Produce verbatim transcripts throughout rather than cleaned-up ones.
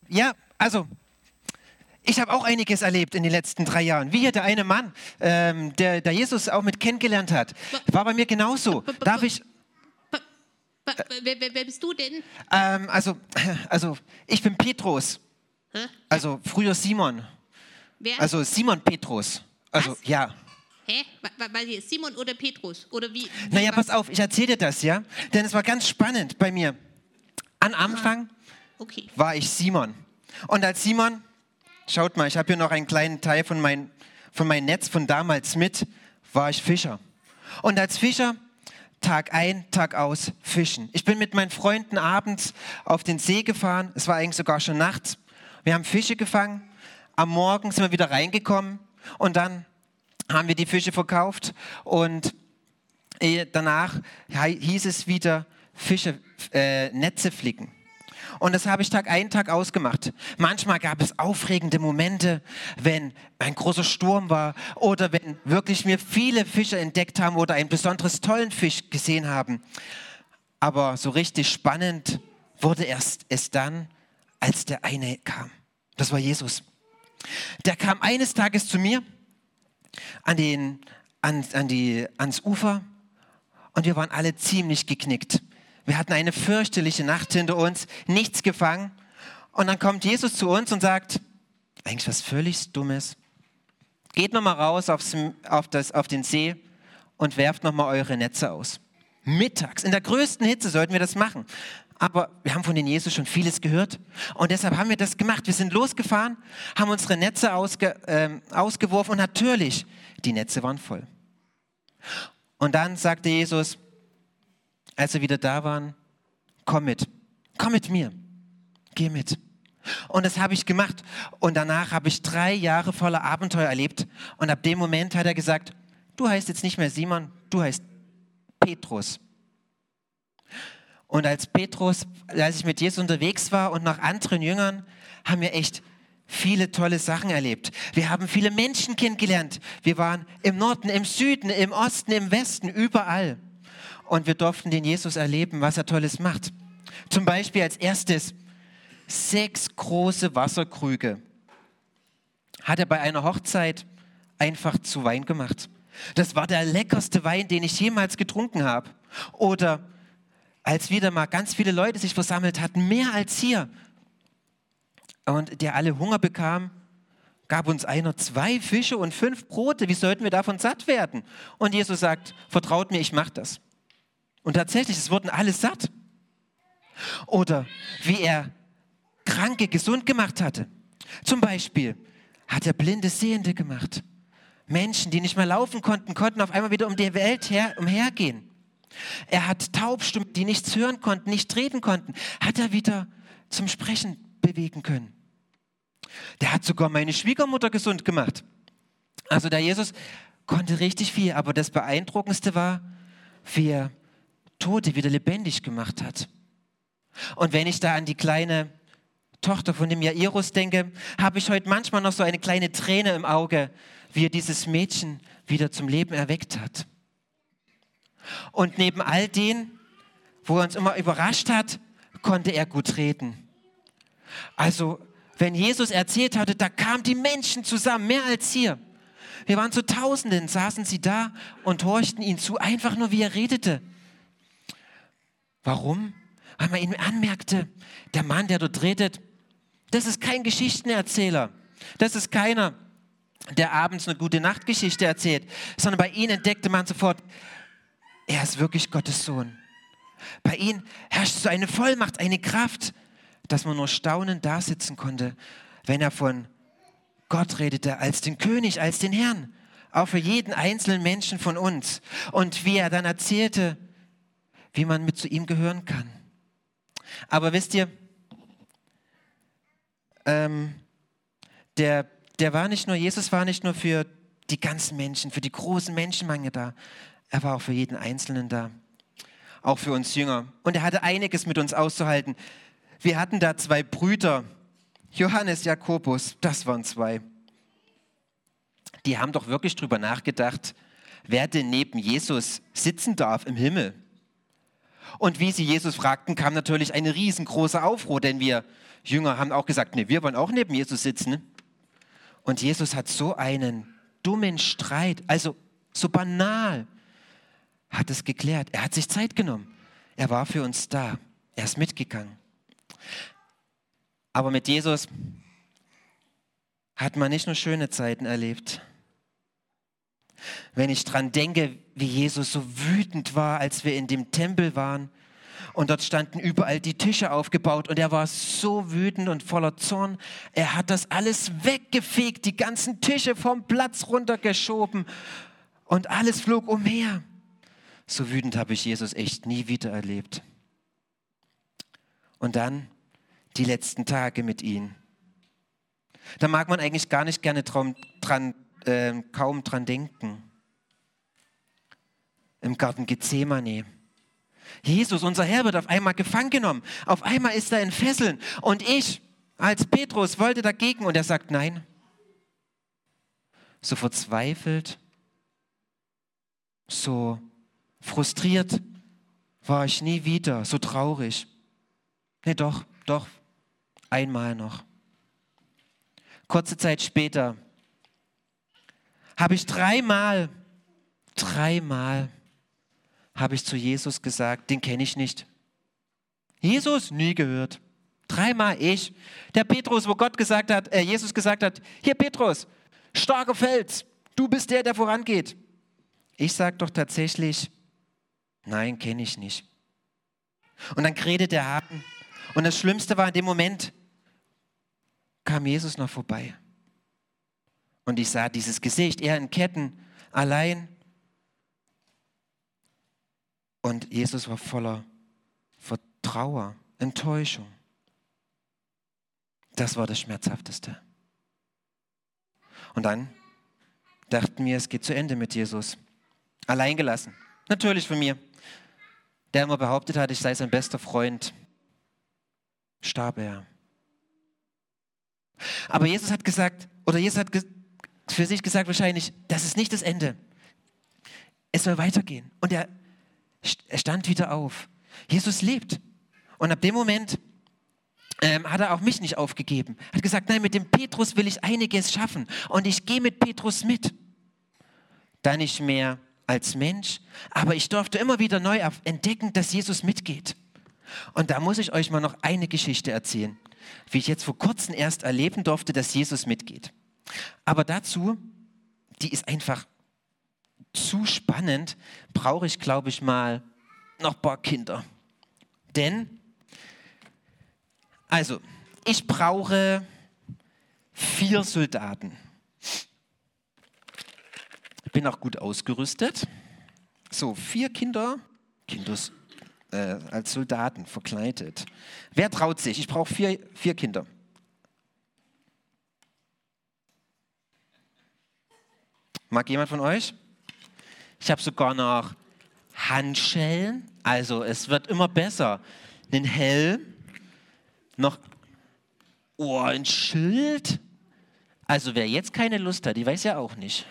Ja, also, ich habe auch einiges erlebt in den letzten drei Jahren. Wie hier der eine Mann, ähm, der, der Jesus auch mit kennengelernt hat. War bei mir genauso. Darf ich... Wer, wer, wer bist du denn? Ähm, also, also, ich bin Petrus. Hä? Also, früher Simon. Wer? Also, Simon Petrus. Also, Was? ja. Hä? Wa- Weil hier Simon oder Petrus? Oder wie? wie Naja, was? pass auf, ich erzähle dir das, ja? Denn es war ganz spannend bei mir. Am Anfang Okay. war ich Simon. Und als Simon, schaut mal, ich habe hier noch einen kleinen Teil von, mein, von meinem Netz von damals mit, war ich Fischer. Und als Fischer, Tag ein, Tag aus, fischen. Ich bin mit meinen Freunden abends auf den See gefahren, es war eigentlich sogar schon nachts. Wir haben Fische gefangen, am Morgen sind wir wieder reingekommen und dann haben wir die Fische verkauft und äh, danach hei- hieß es wieder Fische, äh, Netze flicken. Und das habe ich Tag ein, Tag aus gemacht. Manchmal gab es aufregende Momente, wenn ein großer Sturm war oder wenn wirklich mir viele Fische entdeckt haben oder einen besonders tollen Fisch gesehen haben. Aber so richtig spannend wurde erst es dann, als der eine kam. Das war Jesus. Der kam eines Tages zu mir an den, an, an die, ans Ufer und wir waren alle ziemlich geknickt. Wir hatten eine fürchterliche Nacht hinter uns, nichts gefangen. Und dann kommt Jesus zu uns und sagt, eigentlich was völlig Dummes. Geht nochmal raus aufs, auf, das, auf den See und werft nochmal eure Netze aus. Mittags, in der größten Hitze sollten wir das machen. Aber wir haben von den Jesus schon vieles gehört. Und deshalb haben wir das gemacht. Wir sind losgefahren, haben unsere Netze ausge, äh, ausgeworfen und natürlich, die Netze waren voll. Und dann sagte Jesus, als wir wieder da waren, komm mit, komm mit mir, geh mit. Und das habe ich gemacht. Und danach habe ich drei Jahre voller Abenteuer erlebt. Und ab dem Moment hat er gesagt, du heißt jetzt nicht mehr Simon, du heißt Petrus. Und als Petrus, als ich mit Jesus unterwegs war und noch anderen Jüngern, haben wir echt viele tolle Sachen erlebt. Wir haben viele Menschen kennengelernt. Wir waren im Norden, im Süden, im Osten, im Westen, überall. Und wir durften den Jesus erleben, was er Tolles macht. Zum Beispiel als erstes sechs große Wasserkrüge hat er bei einer Hochzeit einfach zu Wein gemacht. Das war der leckerste Wein, den ich jemals getrunken habe. Oder als wieder mal ganz viele Leute sich versammelt hatten, mehr als hier, und der alle Hunger bekam, gab uns einer zwei Fische und fünf Brote. Wie sollten wir davon satt werden? Und Jesus sagt, vertraut mir, ich mache das. Und tatsächlich, es wurden alle satt. Oder wie er Kranke gesund gemacht hatte. Zum Beispiel hat er blinde Sehende gemacht. Menschen, die nicht mehr laufen konnten, konnten auf einmal wieder um die Welt her, umhergehen. Er hat Taubstummen, die nichts hören konnten, nicht reden konnten, hat er wieder zum Sprechen bewegen können. Der hat sogar meine Schwiegermutter gesund gemacht. Also der Jesus konnte richtig viel, aber das Beeindruckendste war, wie er Tote wieder lebendig gemacht hat. Und wenn ich da an die kleine Tochter von dem Jairus denke, habe ich heute manchmal noch so eine kleine Träne im Auge, wie er dieses Mädchen wieder zum Leben erweckt hat. Und neben all dem, wo er uns immer überrascht hat, konnte er gut reden. Also, wenn Jesus erzählt hatte, da kamen die Menschen zusammen, mehr als hier. Wir waren zu Tausenden, saßen sie da und horchten ihn zu, einfach nur wie er redete. Warum? Weil man ihm anmerkte, der Mann, der dort redet, das ist kein Geschichtenerzähler. Das ist keiner, der abends eine gute Nachtgeschichte erzählt, sondern bei ihm entdeckte man sofort, er ist wirklich Gottes Sohn. Bei ihm herrscht so eine Vollmacht, eine Kraft, dass man nur staunend da sitzen konnte, wenn er von Gott redete, als den König, als den Herrn, auch für jeden einzelnen Menschen von uns. Und wie er dann erzählte, wie man mit zu ihm gehören kann. Aber wisst ihr, ähm, der, der war nicht nur, Jesus war nicht nur für die ganzen Menschen, für die großen Menschenmenge da, er war auch für jeden Einzelnen da, auch für uns Jünger. Und er hatte einiges mit uns auszuhalten. Wir hatten da zwei Brüder, Johannes, Jakobus, das waren zwei. Die haben doch wirklich drüber nachgedacht, wer denn neben Jesus sitzen darf im Himmel. Und wie sie Jesus fragten, kam natürlich eine riesengroße Aufruhr, denn wir Jünger haben auch gesagt, nee, wir wollen auch neben Jesus sitzen. Und Jesus hat so einen dummen Streit, also so banal, hat es geklärt. Er hat sich Zeit genommen. Er war für uns da. Er ist mitgegangen. Aber mit Jesus hat man nicht nur schöne Zeiten erlebt. Wenn ich dran denke, wie Jesus so wütend war, als wir in dem Tempel waren und dort standen überall die Tische aufgebaut und er war so wütend und voller Zorn. Er hat das alles weggefegt, die ganzen Tische vom Platz runtergeschoben und alles flog umher. So wütend habe ich Jesus echt nie wieder erlebt. Und dann die letzten Tage mit ihm. Da mag man eigentlich gar nicht gerne dran, dran, äh, kaum dran denken. Im Garten Gethsemane. Jesus, unser Herr, wird auf einmal gefangen genommen. Auf einmal ist er in Fesseln. Und ich als Petrus wollte dagegen und er sagt nein. So verzweifelt, so frustriert war ich nie wieder, so traurig. Nee, doch, doch, einmal noch. Kurze Zeit später habe ich dreimal, dreimal habe ich zu Jesus gesagt, den kenne ich nicht. Jesus, nie gehört. Dreimal ich. Der Petrus, wo Gott gesagt hat, äh, Jesus gesagt hat, hier Petrus, starker Fels, du bist der, der vorangeht. Ich sage doch tatsächlich, nein, kenne ich nicht. Und dann krähte der Hahn. Und das Schlimmste war, in dem Moment kam Jesus noch vorbei. Und ich sah dieses Gesicht, er in Ketten, allein. Und Jesus war voller Trauer, Enttäuschung. Das war das Schmerzhafteste. Und dann dachten wir, es geht zu Ende mit Jesus. Allein gelassen. Natürlich von mir. Der immer behauptet hat, ich sei sein bester Freund, starb er. Aber Jesus hat gesagt, oder Jesus hat für sich gesagt wahrscheinlich, das ist nicht das Ende. Es soll weitergehen. Und er, er stand wieder auf. Jesus lebt. Und ab dem Moment ähm, hat er auch mich nicht aufgegeben. Hat gesagt, nein, mit dem Petrus will ich einiges schaffen. Und ich gehe mit Petrus mit. Da nicht mehr als Mensch, aber ich durfte immer wieder neu entdecken, dass Jesus mitgeht. Und da muss ich euch mal noch eine Geschichte erzählen, wie ich jetzt vor kurzem erst erleben durfte, dass Jesus mitgeht. Aber dazu, die ist einfach zu spannend, brauche ich, glaube ich, mal noch ein paar Kinder. Denn, also, ich brauche vier Soldaten. Ich bin auch gut ausgerüstet. So, vier Kinder, Kinders, äh, als Soldaten verkleidet. Wer traut sich? Ich brauche vier, vier Kinder. Mag jemand von euch? Ich habe sogar noch Handschellen. Also es wird immer besser. Einen Helm. Noch oh, ein Schild. Also wer jetzt keine Lust hat, die weiß ja auch nicht.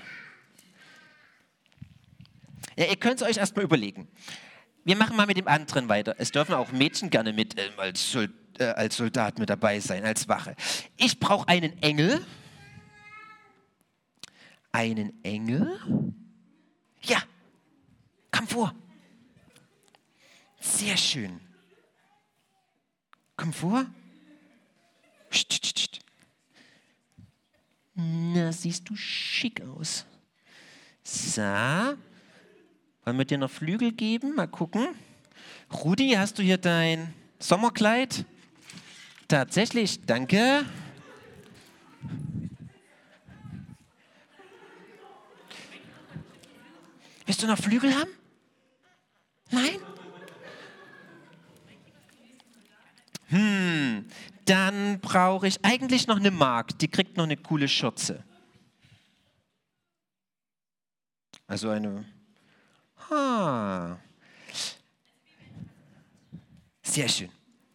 Ja, ihr könnt es euch erstmal überlegen. Wir machen mal mit dem anderen weiter. Es dürfen auch Mädchen gerne mit äh, als, Sol äh, als Soldat mit dabei sein, als Wache. Ich brauche einen Engel. Einen Engel? Ja, komm vor. Sehr schön. Komm vor. Na, siehst du schick aus. So. Wollen wir dir noch Flügel geben? Mal gucken. Rudi, hast du hier dein Sommerkleid? Tatsächlich, danke. Willst du noch Flügel haben? Nein? Hm, dann brauche ich eigentlich noch eine Magd. Die kriegt noch eine coole Schürze. Also eine... Ah. Sehr schön.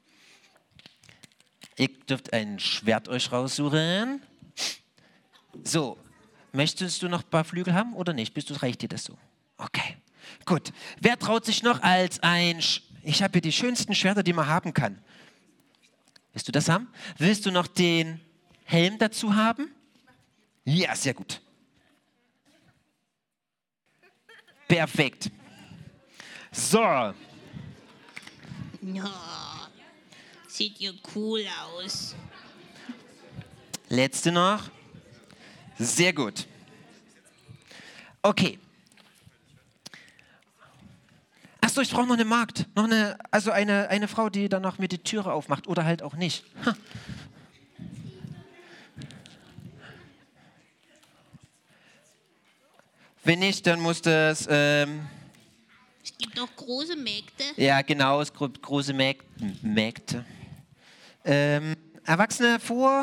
Ihr dürft ein Schwert euch raussuchen. So, möchtest du noch ein paar Flügel haben oder nicht? Bist du, reicht dir das so? Okay, gut. Wer traut sich noch als ein... Sch ich habe hier die schönsten Schwerter, die man haben kann. Willst du das haben? Willst du noch den Helm dazu haben? Ja, sehr gut. Perfekt. So. Ja, sieht ihr cool aus. Letzte noch. Sehr gut. Okay. Achso, ich brauche noch eine Magd. Noch eine, also eine, eine Frau, die danach mir die Türe aufmacht. Oder halt auch nicht. Ha. Wenn nicht, dann muss das... Ähm, Es gibt doch große Mägde. ja, genau, es gibt große Mäg Mägde. Ähm, Erwachsene vor...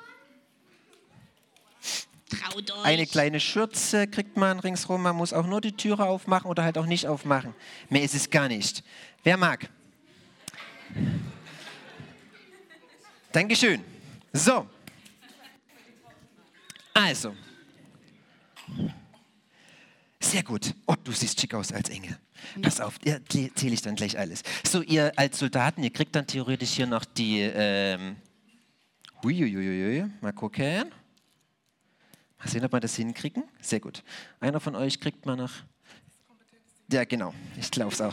Traut euch. Eine kleine Schürze kriegt man ringsrum. Man muss auch nur die Türe aufmachen oder halt auch nicht aufmachen. Mehr ist es gar nicht. Wer mag? Dankeschön. So. Also. Sehr gut. Oh, du siehst schick aus als Engel. Pass auf, ja, zähle ich dann gleich alles. So, ihr als Soldaten, ihr kriegt dann theoretisch hier noch die... Ähm, Uiuiuiui, mal gucken. Mal sehen, ob wir das hinkriegen. Sehr gut. Einer von euch kriegt mal noch... Ja, genau. Ich glaube es auch.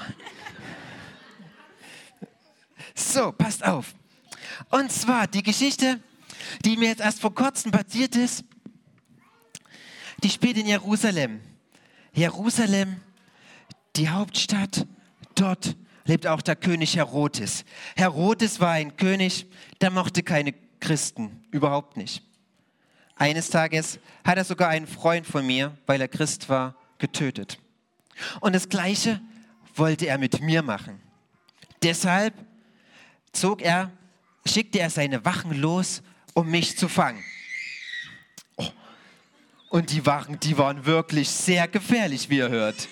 So, passt auf. Und zwar die Geschichte, die mir jetzt erst vor kurzem passiert ist, die spielt in Jerusalem. Jerusalem, die Hauptstadt, dort lebt auch der König Herodes. Herodes war ein König, der mochte keine Christen, überhaupt nicht. Eines Tages hat er sogar einen Freund von mir, weil er Christ war, getötet. Und das Gleiche wollte er mit mir machen. Deshalb zog er, schickte er seine Wachen los, um mich zu fangen. Oh. Und die Wachen, die waren wirklich sehr gefährlich, wie ihr hört.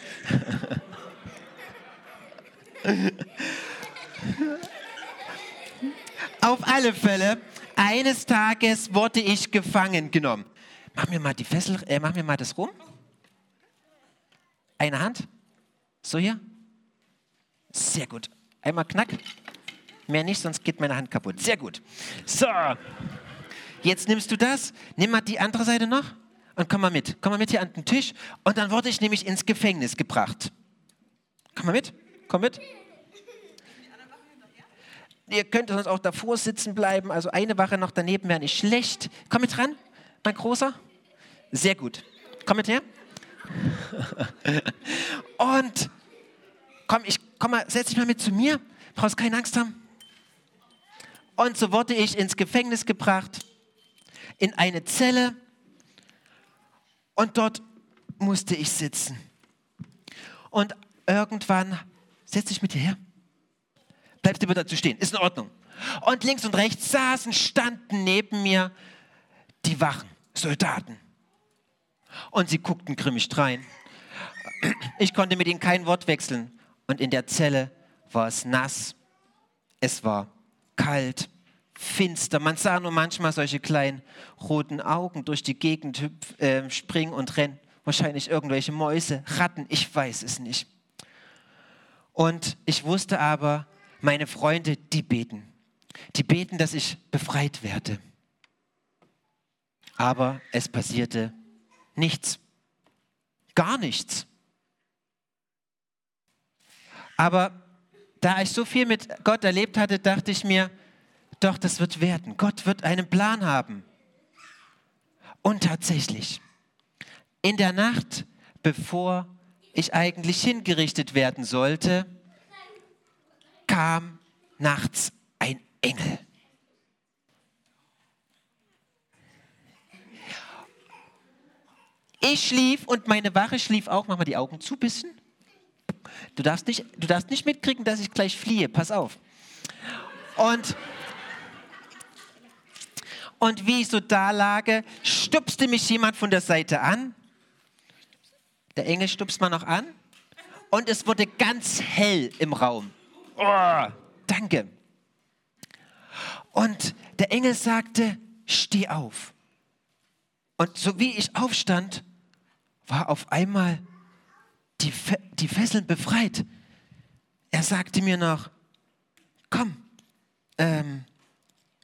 Auf alle Fälle, eines Tages wurde ich gefangen genommen. Mach mir mal die Fessel, äh, mach mir mal das rum. Eine Hand. So hier. Sehr gut. Einmal knack. Mehr nicht, sonst geht meine Hand kaputt. Sehr gut. So. Jetzt nimmst du das. Nimm mal die andere Seite noch und komm mal mit. Komm mal mit hier an den Tisch. Und dann wurde ich nämlich ins Gefängnis gebracht. Komm mal mit. Komm mit. Ihr könnt sonst auch davor sitzen bleiben. Also eine Wache noch daneben wäre nicht schlecht. Komm mit ran, mein Großer. Sehr gut. Komm mit her. Und komm, ich, komm mal, setz dich mal mit zu mir. Brauchst keine Angst haben. Und so wurde ich ins Gefängnis gebracht, in eine Zelle. Und dort musste ich sitzen. Und irgendwann, setz dich mit hierher. Bleibst du bitte dazu stehen, ist in Ordnung. Und links und rechts saßen, standen neben mir die Wachen, Soldaten. Und sie guckten grimmig drein. Ich konnte mit ihnen kein Wort wechseln. Und in der Zelle war es nass. Es war kalt, finster. Man sah nur manchmal solche kleinen roten Augen durch die Gegend hüpf, äh, springen und rennen. Wahrscheinlich irgendwelche Mäuse, Ratten, ich weiß es nicht. Und ich wusste aber, meine Freunde, die beten. Die beten, dass ich befreit werde. Aber es passierte nichts. Gar nichts. Aber da ich so viel mit Gott erlebt hatte, dachte ich mir, doch, das wird werden. Gott wird einen Plan haben. Und tatsächlich, in der Nacht, bevor ich eigentlich hingerichtet werden sollte, kam nachts ein Engel. Ich schlief und meine Wache schlief auch. Mach mal die Augen zu, bisschen. Du darfst nicht, du darfst nicht mitkriegen, dass ich gleich fliehe. Pass auf. Und, und wie ich so da lag, stupste mich jemand von der Seite an. Der Engel stupst mal noch an. Und es wurde ganz hell im Raum. Oh, danke. Und der Engel sagte, steh auf. Und so wie ich aufstand, war auf einmal die, Fe- die Fesseln befreit. Er sagte mir noch, komm, ähm,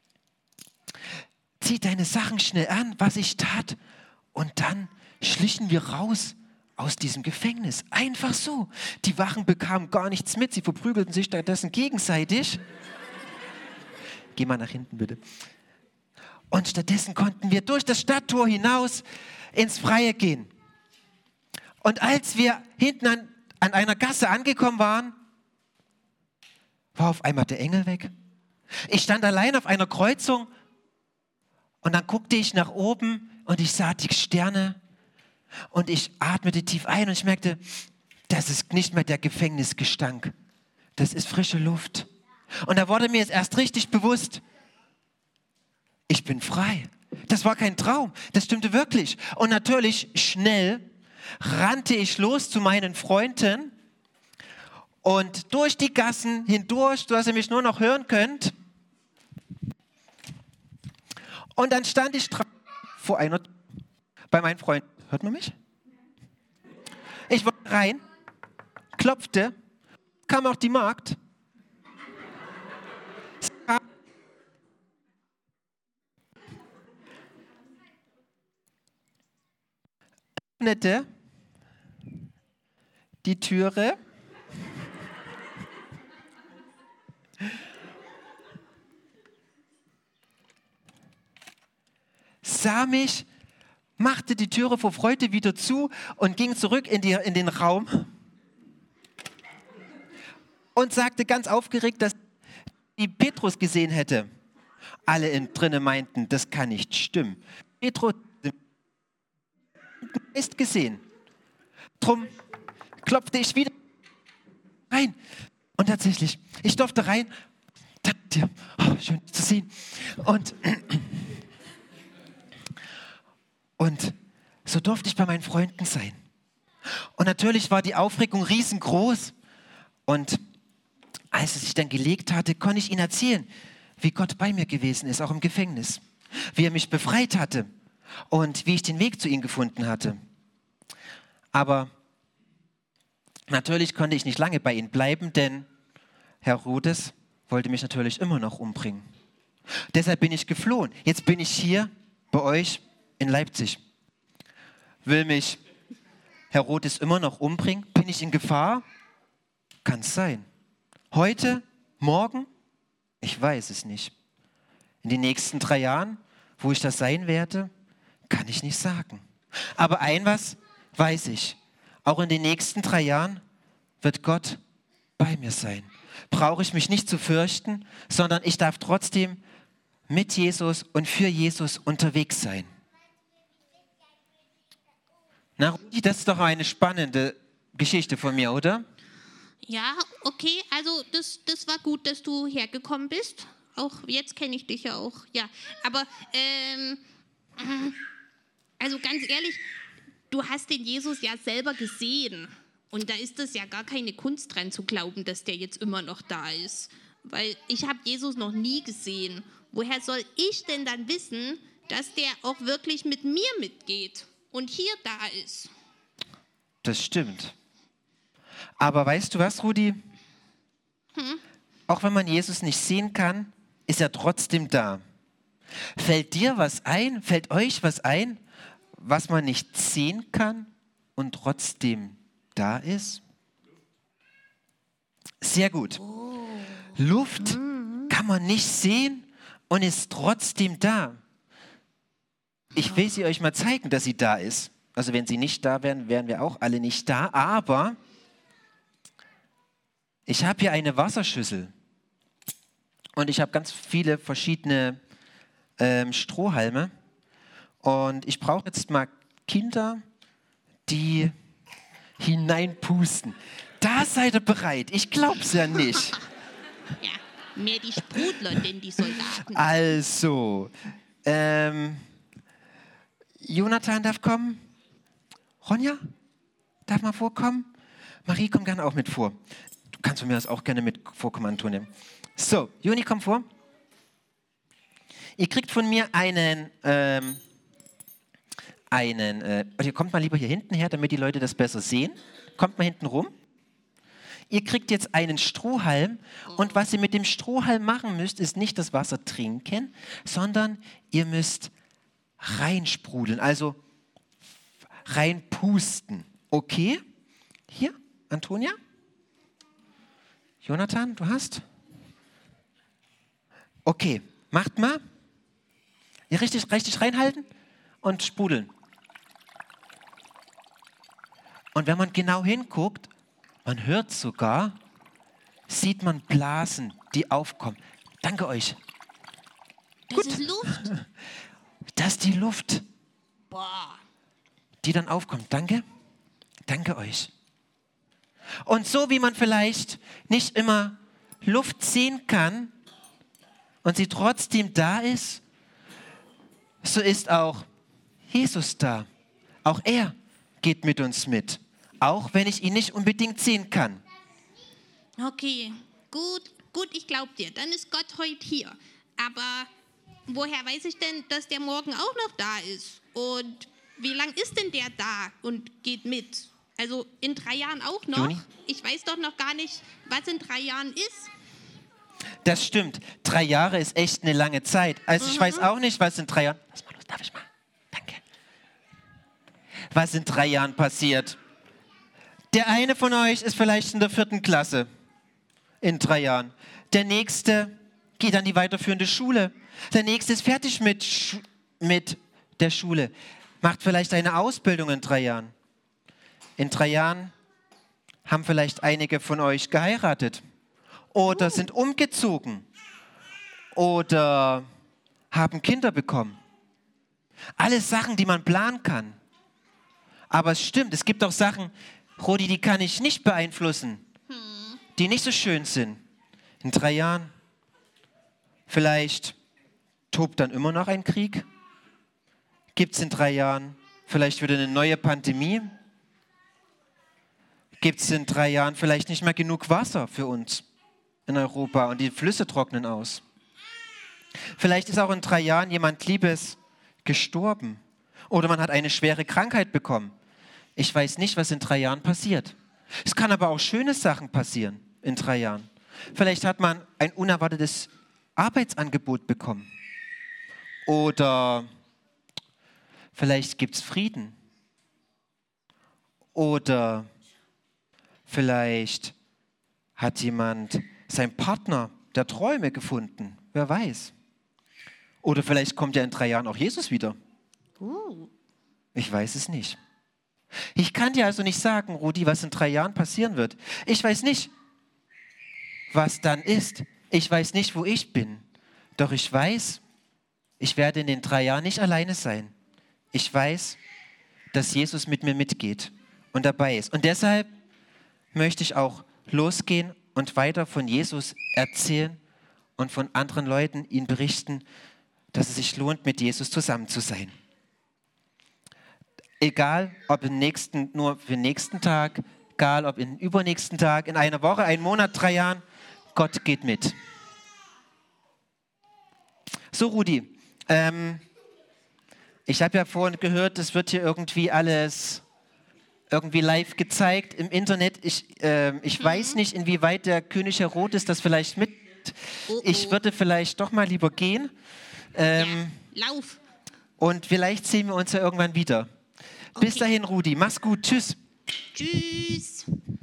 zieh deine Sachen schnell an, was ich tat. Und dann schlichen wir raus aus diesem Gefängnis. Einfach so. Die Wachen bekamen gar nichts mit. Sie verprügelten sich stattdessen gegenseitig. Geh mal nach hinten, bitte. Und stattdessen konnten wir durch das Stadttor hinaus ins Freie gehen. Und als wir hinten an, an einer Gasse angekommen waren, war auf einmal der Engel weg. Ich stand allein auf einer Kreuzung und dann guckte ich nach oben und ich sah die Sterne und ich atmete tief ein und ich merkte, das ist nicht mehr der Gefängnisgestank. Das ist frische Luft. Und da wurde mir jetzt erst richtig bewusst, ich bin frei. Das war kein Traum, das stimmte wirklich. Und natürlich schnell rannte ich los zu meinen Freunden und durch die Gassen hindurch, sodass ihr mich nur noch hören könnt. Und dann stand ich vor einer, bei meinen Freunden. Hört man mich? Ich war rein, klopfte, kam auch die Magd. Sie kam, öffnete die Türe sah mich, machte die Türe vor Freude wieder zu und ging zurück in, die, in den Raum und sagte ganz aufgeregt, dass die Petrus gesehen hätte. Alle innen drinnen meinten, das kann nicht stimmen. Petrus ist gesehen. Drum klopfte ich wieder rein. Und tatsächlich, ich durfte rein. Danke dir. Oh, schön zu sehen. Und, und so durfte ich bei meinen Freunden sein. Und natürlich war die Aufregung riesengroß. Und als es sich dann gelegt hatte, konnte ich ihnen erzählen, wie Gott bei mir gewesen ist, auch im Gefängnis. Wie er mich befreit hatte und wie ich den Weg zu ihm gefunden hatte. Aber natürlich konnte ich nicht lange bei ihnen bleiben, denn Herodes wollte mich natürlich immer noch umbringen. Deshalb bin ich geflohen. Jetzt bin ich hier bei euch in Leipzig. Will mich Herodes immer noch umbringen? Bin ich in Gefahr? Kann es sein. Heute? Morgen? Ich weiß es nicht. In den nächsten drei Jahren, wo ich das sein werde, kann ich nicht sagen. Aber ein was weiß ich. Auch in den nächsten drei Jahren wird Gott bei mir sein. Brauche ich mich nicht zu fürchten, sondern ich darf trotzdem mit Jesus und für Jesus unterwegs sein. Na, Rudi, das ist doch eine spannende Geschichte von mir, oder? Ja, okay, also das, das war gut, dass du hergekommen bist. Auch jetzt kenne ich dich ja auch. Ja, aber ähm, also ganz ehrlich, du hast den Jesus ja selber gesehen. Und da ist es ja gar keine Kunst dran zu glauben, dass der jetzt immer noch da ist. Weil ich habe Jesus noch nie gesehen. Woher soll ich denn dann wissen, dass der auch wirklich mit mir mitgeht und hier da ist? Das stimmt. Aber weißt du was, Rudi? Hm? Auch wenn man Jesus nicht sehen kann, ist er trotzdem da. Fällt dir was ein, fällt euch was ein, was man nicht sehen kann und trotzdem da ist? Sehr gut. Oh. Luft mhm. kann man nicht sehen und ist trotzdem da. Ich will sie euch mal zeigen, dass sie da ist. Also wenn sie nicht da wären, wären wir auch alle nicht da. Aber ich habe hier eine Wasserschüssel und ich habe ganz viele verschiedene ähm, Strohhalme. Und ich brauche jetzt mal Kinder, die hineinpusten. Da seid ihr bereit. Ich glaub's ja nicht. Ja, mehr die Sprudler, denn die Soldaten. Also, ähm, Jonathan darf kommen. Ronja darf mal vorkommen. Marie, komm gerne auch mit vor. Du kannst von mir aus auch gerne mit vorkommen, Antonia. So, Joni, komm vor. Ihr kriegt von mir einen, ähm, einen, äh, ihr kommt mal lieber hier hinten her, damit die Leute das besser sehen. Kommt mal hinten rum. Ihr kriegt jetzt einen Strohhalm und was ihr mit dem Strohhalm machen müsst, ist nicht das Wasser trinken, sondern ihr müsst reinsprudeln, also reinpusten. Okay? Hier, Antonia? Jonathan, du hast? Okay, macht mal. Ihr richtig, richtig reinhalten und sprudeln. Und wenn man genau hinguckt, man hört sogar, sieht man Blasen, die aufkommen. Danke euch. Das Gut. ist Luft. Das ist die Luft, Boah. die dann aufkommt. Danke. Danke euch. Und so wie man vielleicht nicht immer Luft sehen kann und sie trotzdem da ist, so ist auch Jesus da. Auch er geht mit uns mit. Auch wenn ich ihn nicht unbedingt sehen kann. Okay, gut, gut, ich glaube dir. Dann ist Gott heute hier. Aber woher weiß ich denn, dass der morgen auch noch da ist? Und wie lang ist denn der da und geht mit? Also in drei Jahren auch noch? Juni? Ich weiß doch noch gar nicht, was in drei Jahren ist. Das stimmt. Drei Jahre ist echt eine lange Zeit. Also ich Mhm. weiß auch nicht, was in drei Jahren... Lass mal los, darf ich mal? Danke. Was in drei Jahren passiert. Der eine von euch ist vielleicht in der vierten Klasse in drei Jahren. Der nächste geht an die weiterführende Schule. Der nächste ist fertig mit, Schu- mit der Schule. Macht vielleicht eine Ausbildung in drei Jahren. In drei Jahren haben vielleicht einige von euch geheiratet. Oder sind umgezogen. Oder haben Kinder bekommen. Alles Sachen, die man planen kann. Aber es stimmt, es gibt auch Sachen, Rodi, die kann ich nicht beeinflussen, die nicht so schön sind. In drei Jahren, vielleicht tobt dann immer noch ein Krieg. Gibt es in drei Jahren vielleicht wieder eine neue Pandemie? Gibt es in drei Jahren vielleicht nicht mehr genug Wasser für uns in Europa und die Flüsse trocknen aus? Vielleicht ist auch in drei Jahren jemand Liebes gestorben oder man hat eine schwere Krankheit bekommen. Ich weiß nicht, was in drei Jahren passiert. Es kann aber auch schöne Sachen passieren in drei Jahren. Vielleicht hat man ein unerwartetes Arbeitsangebot bekommen. Oder vielleicht gibt es Frieden. Oder vielleicht hat jemand seinen Partner der Träume gefunden. Wer weiß. Oder vielleicht kommt ja in drei Jahren auch Jesus wieder. Uh. Ich weiß es nicht. Ich kann dir also nicht sagen, Rudi, was in drei Jahren passieren wird. Ich weiß nicht, was dann ist. Ich weiß nicht, wo ich bin. Doch ich weiß, ich werde in den drei Jahren nicht alleine sein. Ich weiß, dass Jesus mit mir mitgeht und dabei ist. Und deshalb möchte ich auch losgehen und weiter von Jesus erzählen und von anderen Leuten ihnen berichten, dass es sich lohnt, mit Jesus zusammen zu sein. Egal, ob im nächsten, nur für den nächsten Tag, egal, ob im übernächsten Tag, in einer Woche, einen Monat, drei Jahren, Gott geht mit. So, Rudi, ähm, ich habe ja vorhin gehört, es wird hier irgendwie alles irgendwie live gezeigt im Internet. Ich, äh, ich mhm. weiß nicht, inwieweit der König Herodes das vielleicht mit... Oh, oh. Ich würde vielleicht doch mal lieber gehen. Ähm, ja, lauf. Und vielleicht sehen wir uns ja irgendwann wieder. Okay. Bis dahin, Rudi. Mach's gut. Tschüss. Tschüss.